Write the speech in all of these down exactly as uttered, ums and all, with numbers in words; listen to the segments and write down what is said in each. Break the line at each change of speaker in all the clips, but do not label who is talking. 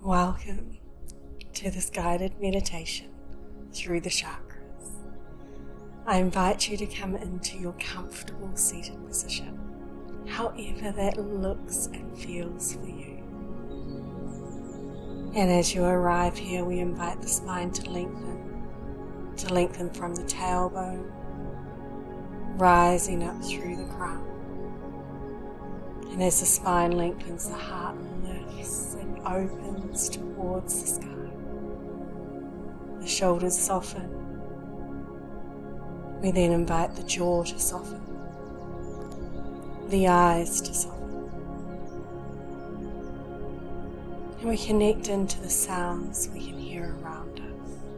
Welcome to this guided meditation through the chakras. I invite you to come into your comfortable seated position, however that looks and feels for you. And as you arrive here, we invite the spine to lengthen, to lengthen from the tailbone, rising up through the crown. And as the spine lengthens, the heart lifts and opens towards the sky. The shoulders soften. We then invite the jaw to soften, the eyes to soften. And we connect into the sounds we can hear around us.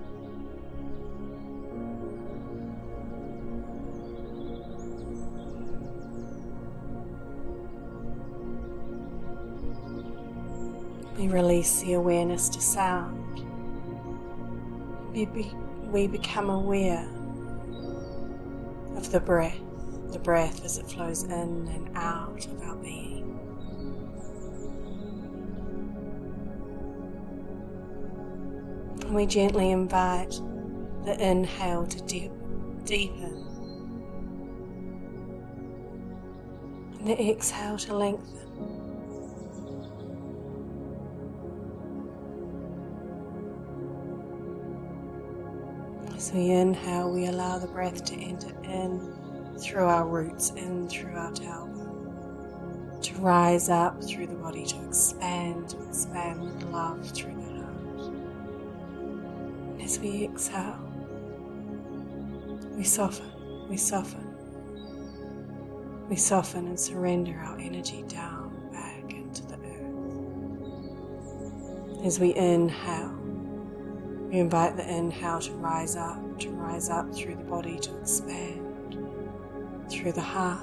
We release the awareness to sound. We, be, we become aware of the breath, the breath as it flows in and out of our being. And we gently invite the inhale to deep, deepen and the exhale to lengthen. As we inhale, we allow the breath to enter in through our roots, in through our tailbone, to rise up through the body, to expand, to expand with love through the heart. And as we exhale, we soften, we soften, we soften and surrender our energy down back into the earth. As we inhale, we invite the inhale to rise up, to rise up through the body, to expand through the heart.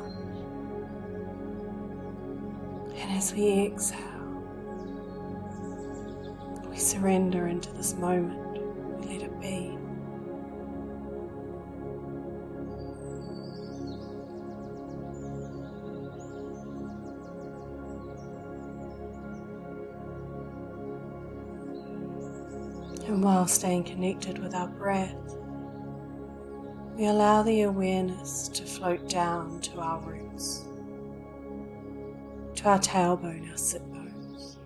And as we exhale, we surrender into this moment, we let it be. And while staying connected with our breath, we allow the awareness to float down to our roots, to our tailbone, our sit bones,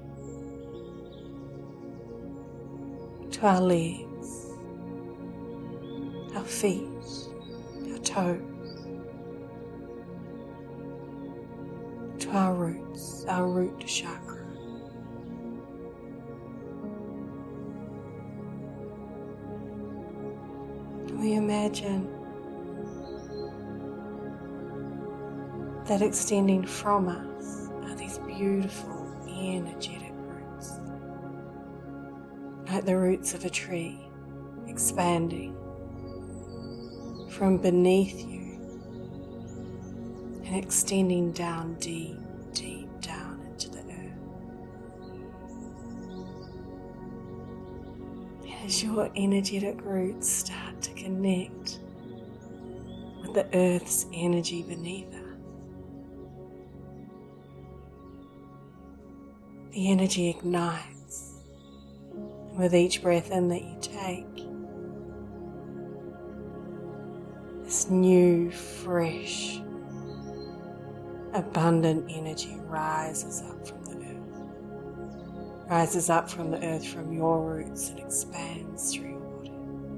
to our legs, our feet, our toes, to our roots, our root chakra. We imagine that extending from us are these beautiful, energetic roots, like the roots of a tree, expanding from beneath you and extending down deep, deep down into the earth. As your energetic roots start to connect with the earth's energy beneath us, the energy ignites, and with each breath in that you take, this new, fresh, abundant energy rises up from the earth, rises up from the earth from your roots and expands through your body.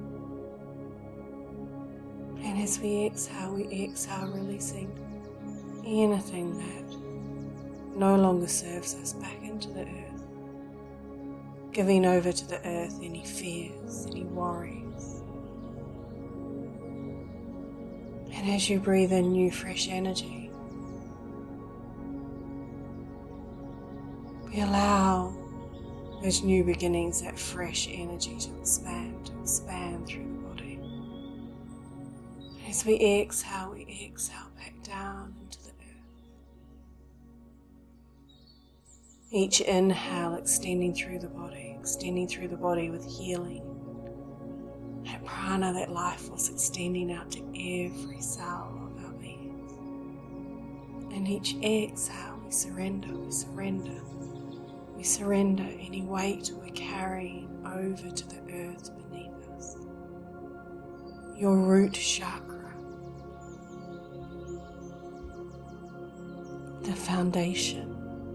And as we exhale, we exhale, releasing anything that no longer serves us back into the earth, giving over to the earth any fears, any worries. And as you breathe in new fresh energy, we allow those new beginnings, that fresh energy to expand, to expand through the body. And as we exhale, we exhale back down into the earth. Each inhale extending through the body, extending through the body with healing. That prana, that life force extending out to every cell of our beings. And each exhale, we surrender, we surrender. We surrender any weight we're carrying over to the earth beneath us. Your root chakra, the foundation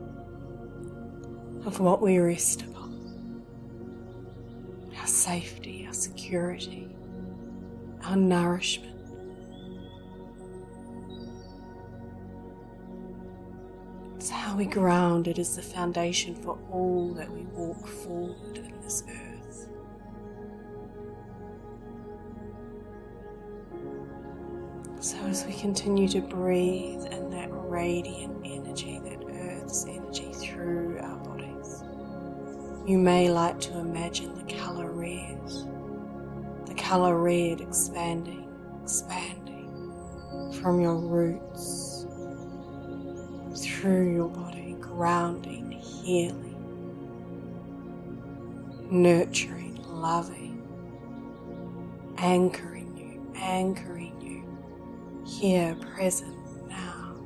of what we rest upon, our safety, our security, our nourishment. It's how we ground. It is the foundation for all that we walk forward in this earth. So as we continue to breathe in that radiant energy, that earth's energy through our bodies, you may like to imagine the colour red, the colour red expanding, expanding from your roots, through your body, grounding, healing, nurturing, loving, anchoring you, anchoring you here, present, now.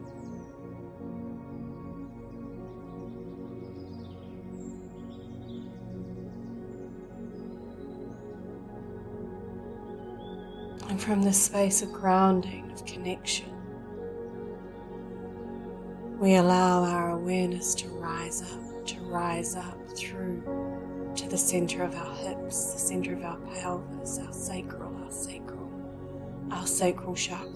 And from this space of grounding, of connection, we allow our awareness to rise up, to rise up through to the center of our hips, the center of our pelvis, our sacral, our sacral, our sacral chakra.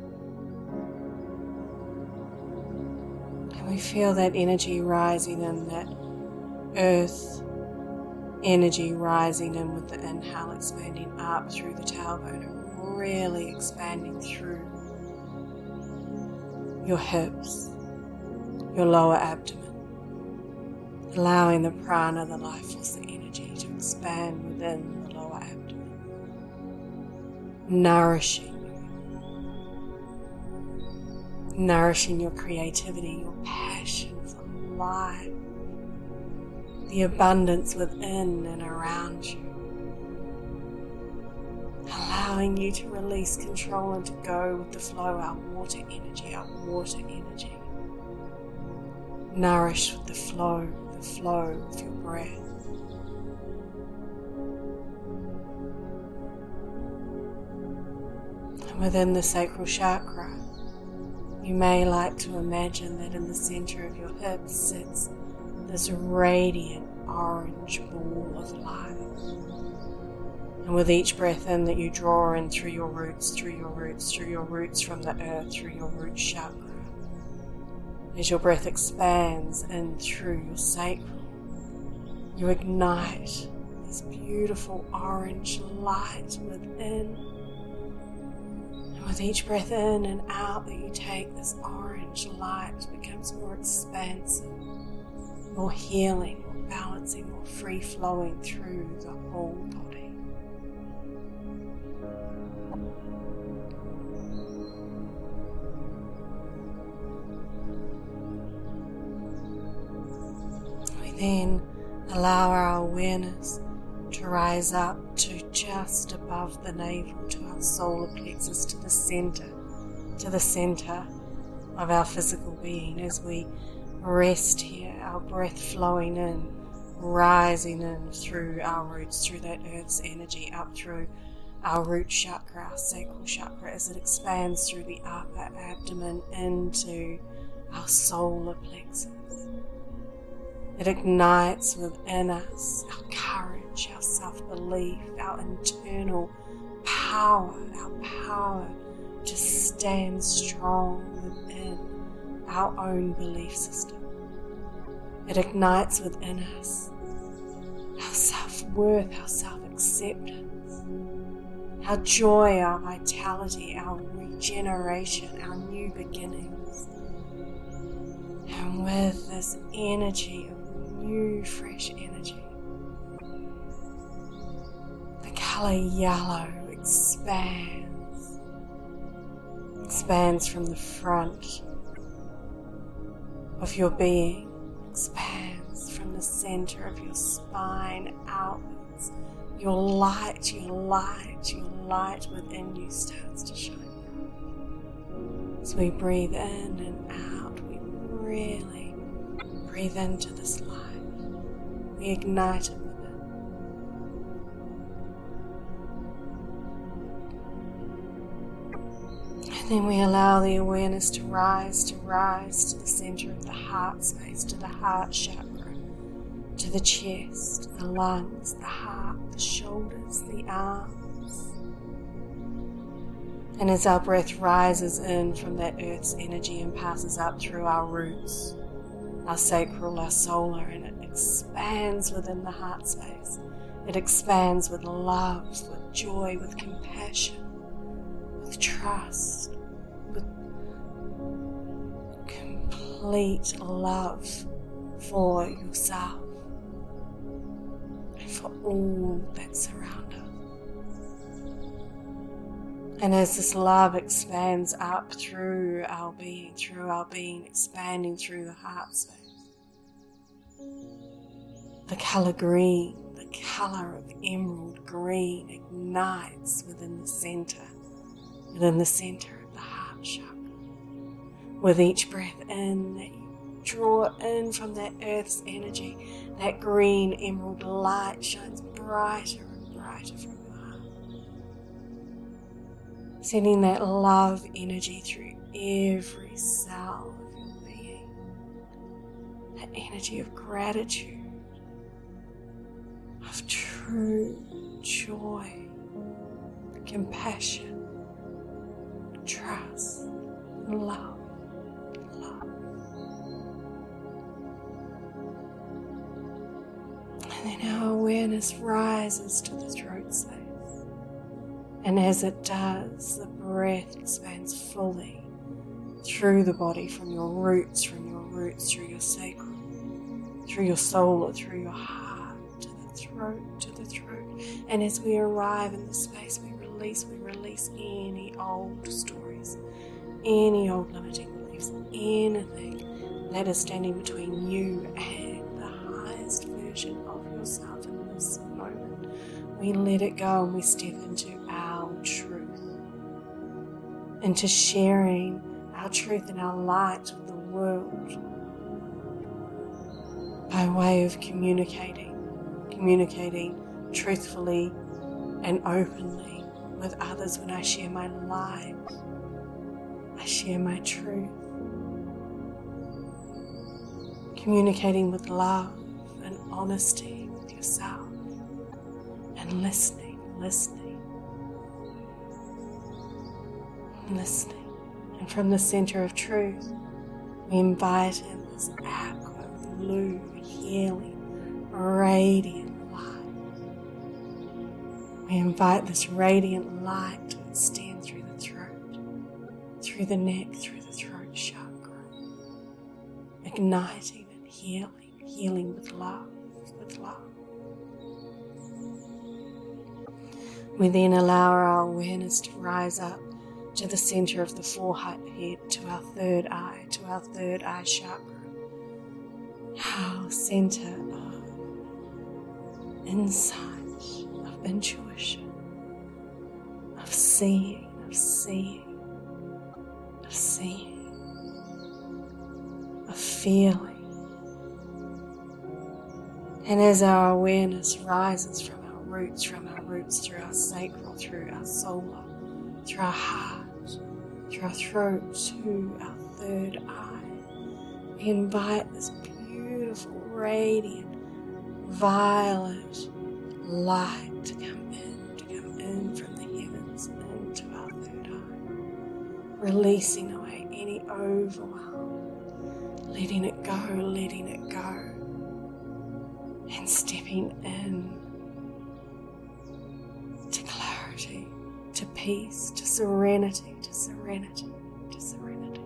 And we feel that energy rising in, that earth energy rising in with the inhale, expanding up through the tailbone and really expanding through your hips, your lower abdomen, allowing the prana, the life force, the energy to expand within the lower abdomen, nourishing you, nourishing your creativity, your passion for life, the abundance within and around you, allowing you to release control and to go with the flow, our water energy, our water energy. Nourished with the flow, the flow of your breath. And within the sacral chakra, you may like to imagine that in the center of your hips sits this radiant orange ball of light. And with each breath in that you draw in through your roots, through your roots, through your roots from the earth, through your root chakra, as your breath expands in through your sacral, you ignite this beautiful orange light within. And with each breath in and out that you take, this orange light becomes more expansive, more healing, more balancing, more free-flowing through the whole body. Then allow our awareness to rise up to just above the navel, to our solar plexus, to the center, to the center of our physical being as we rest here, our breath flowing in, rising in through our roots, through that earth's energy, up through our root chakra, our sacral chakra, as it expands through the upper abdomen into our solar plexus. It ignites within us our courage, our self-belief, our internal power, our power to stand strong within our own belief system. It ignites within us our self-worth, our self-acceptance, our joy, our vitality, our regeneration, our new beginnings. And with this energy of new, fresh energy, the colour yellow expands, expands from the front of your being, expands from the centre of your spine outwards. Your light, your light, your light within you starts to shine bright. As we breathe in and out, we really breathe into this light. We ignite it within. And then we allow the awareness to rise, to rise to the center of the heart space, to the heart chakra, to the chest, the lungs, the heart, the shoulders, the arms. And as our breath rises in from that earth's energy and passes up through our roots, our sacral, our solar, and it expands within the heart space. It expands with love, with joy, with compassion, with trust, with complete love for yourself and for all that surround us. And as this love expands up through our being, through our being, expanding through the heart space, the colour green, the colour of emerald green ignites within the centre, within the centre of the heart chakra. With each breath in that you draw in from that earth's energy, that green emerald light shines brighter and brighter from your heart, sending that love energy through every cell of your being, that energy of gratitude, of true joy, compassion, trust, love, love. And then our awareness rises to the throat space. And as it does, the breath expands fully through the body, from your roots, from your roots through your sacral, through your solar, through your heart, to the throat, to the throat. And as we arrive in the space, we release, we release any old stories, any old limiting beliefs, anything that is standing between you and the highest version of yourself in this moment. We let it go and we step into our truth, into sharing our truth and our light with the world by way of communicating, communicating truthfully and openly with others. When I share my light, I share my truth, communicating with love and honesty with yourself, and listening, listening, listening. And from the center of truth, we invite in this aqua blue, healing, radiant light. We invite this radiant light to extend through the throat, through the neck, through the throat chakra, igniting and healing, healing with love, with love. We then allow our awareness to rise up to the center of the forehead, to our third eye, to our third eye chakra, our center of insight, of intuition, of seeing, of seeing, of seeing, of feeling. And as our awareness rises from our roots, from our roots through our sacral, through our solar, through our heart, through our throat, to our third eye, we invite this beautiful, radiant, violet light to come in, to come in from the heavens into our third eye, releasing away any overwhelm, letting it go, letting it go, and stepping in to clarity, to peace, to serenity, to serenity, to serenity.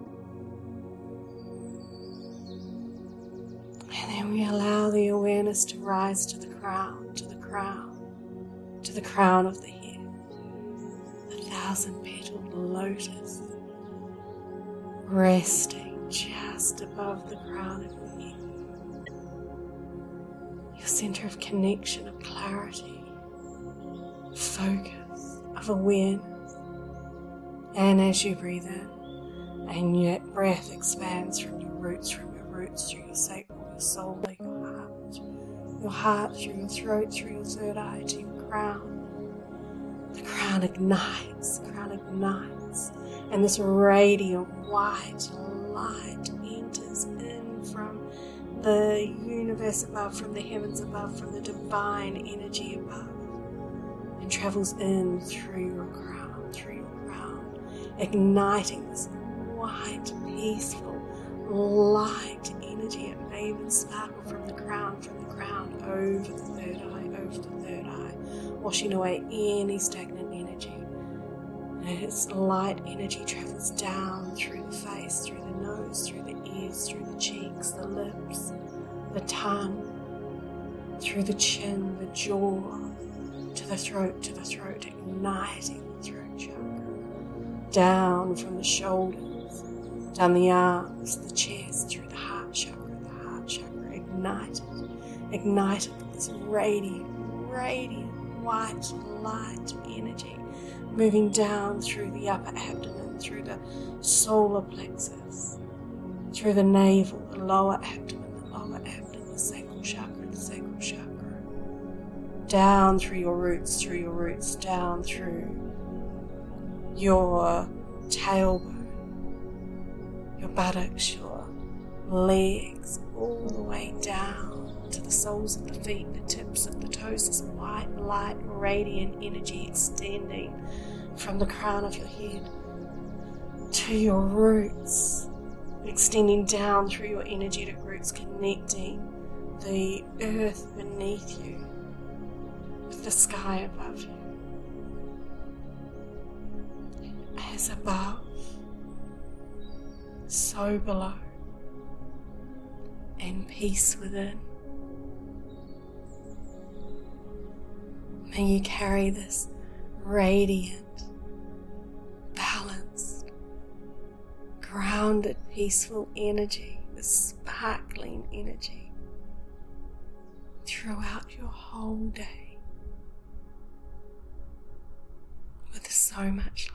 And then we allow the awareness to rise to the crown, to the crown, to the crown of the head, the thousand-petaled lotus, resting just above the crown of your head, your center of connection, of clarity, focus, of awareness. And as you breathe in, and yet breath expands from your roots, from your roots through your sacral, your soul, your heart, your heart, through your throat, through your third eye to your crown. The crown ignites, the crown ignites, and this radiant white light enters in from the universe above, from the heavens above, from the divine energy above, and travels in through your crown, through your crown, igniting this white, peaceful, light energy. It may even sparkle from the crown, from the crown over the third eye, over the third eye, washing away any stagnant energy. And its light energy travels down through the face, through the nose, through the ears, through the cheeks, the lips, the tongue, through the chin, the jaw, to the throat, to the throat, igniting the throat chakra. Down from the shoulders, down the arms, the chest, through the heart chakra, the heart chakra, ignited, ignited with this radiant, radiant, white light energy, moving down through the upper abdomen, through the solar plexus, through the navel, the lower abdomen, the lower abdomen, the sacral chakra, the sacral chakra, down through your roots, through your roots, down through your tailbone, your buttocks, your legs, all the way down to the soles of the feet, the tips of the toes, this white light, radiant energy extending from the crown of your head to your roots, extending down through your energetic roots, connecting the earth beneath you with the sky above you. As above, so below, and peace within. May you carry this radiant, balanced, grounded, peaceful energy, this sparkling energy throughout your whole day with so much